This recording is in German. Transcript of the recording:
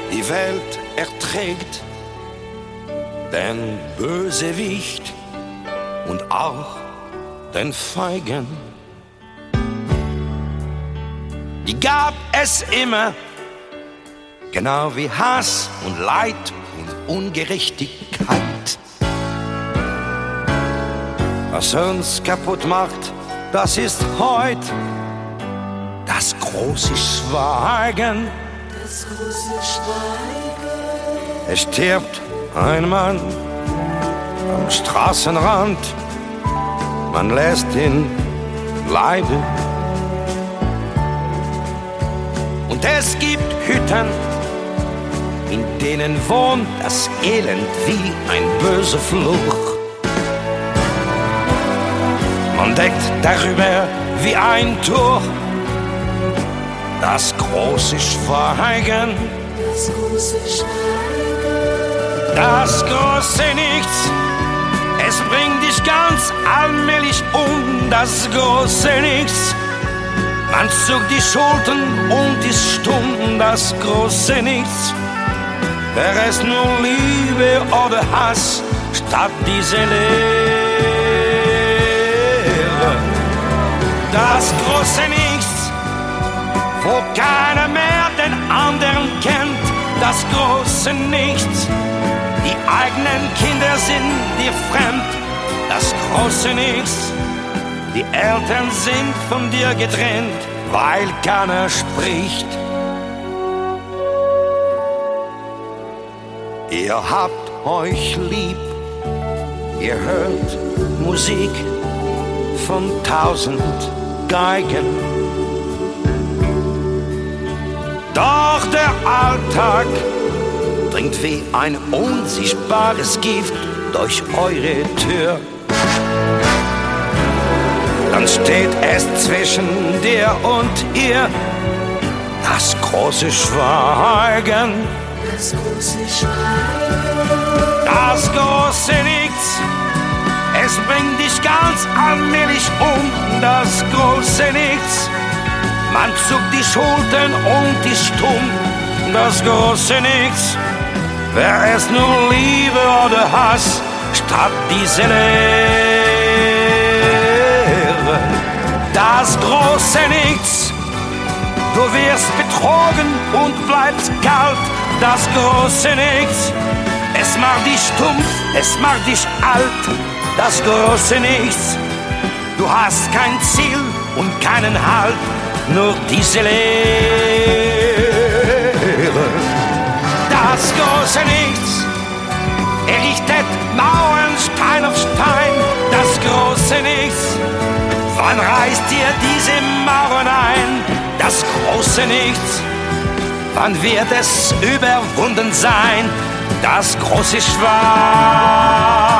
die Welt erträgt den Bösewicht und auch den Feigen. Die gab es immer, genau wie Hass und Leid und Ungerechtigkeit. Was uns kaputt macht, das ist heut das große Schweigen. Das große Schweigen. Es stirbt ein Mann am Straßenrand, man lässt ihn leiden. Und es gibt Hütten, in denen wohnt das Elend wie ein böser Fluch. Man deckt darüber wie ein Tuch das große Schweigen. Das große Schweigen. Das große Nichts, es bringt dich ganz allmählich um. Das große Nichts, man zuckt die Schultern und ist stumm. Das große Nichts, wäre es nur Liebe oder Hass statt diese Leere. Das große Nichts, wo keiner mehr den anderen kennt. Das große Nichts, die eigenen Kinder sind dir fremd. Das große Nichts, die Eltern sind von dir getrennt, weil keiner spricht. Ihr habt euch lieb, ihr hört Musik von 1000 Geigen. Doch der Alltag dringt wie ein unsichtbares Gift durch eure Tür. Dann steht es zwischen dir und ihr, das große Schweigen. Das große Schweigen. Das große Nichts, es bringt dich ganz allmählich um. Das große Nichts, man zuckt die Schultern und ist stumm. Das große Nichts, wär es nur Liebe oder Hass statt diese Leere. Das große Nichts, du wirst betrogen und bleibst kalt. Das große Nichts, es macht dich stumpf, es macht dich alt. Das große Nichts, du hast kein Ziel und keinen Halt, nur diese Leere. Das große Nichts errichtet Mauern Stein auf Stein. Das große Nichts, wann reißt dir diese Mauern ein? Das große Nichts, wann wird es überwunden sein? Das große Schweigen.